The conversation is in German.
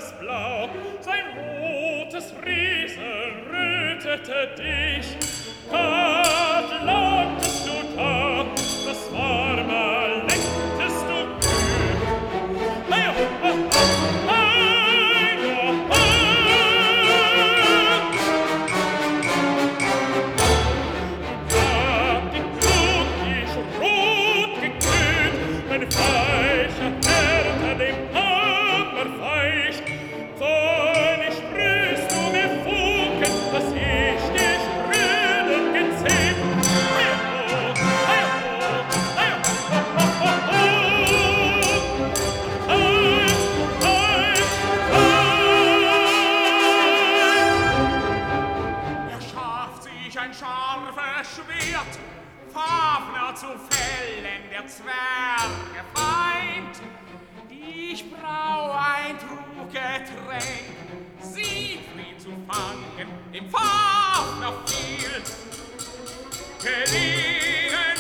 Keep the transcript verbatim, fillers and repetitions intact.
scharfes Blau, sein rotes Riesen rötete dich. Gott, lautest du da, das warme lecktest du kühl. Ei, oh, oh, oh, ei, oh, oh. Da die Blut dich rot geglüht, mein weicher Härte dem Hammer weicht, dann sprühst du mir Funken, dass ich dich brünen gezählt. Ei, oh, ei, oh, ei, oh, oh, oh, oh. Ei, ei, ei. Er schafft sich ein scharfes Schwert, Fafner zu fällen, der Zwerge Feind. Ich brau ein Truggetränk, Siegfried zu fangen, dem Fafner fiel gelegen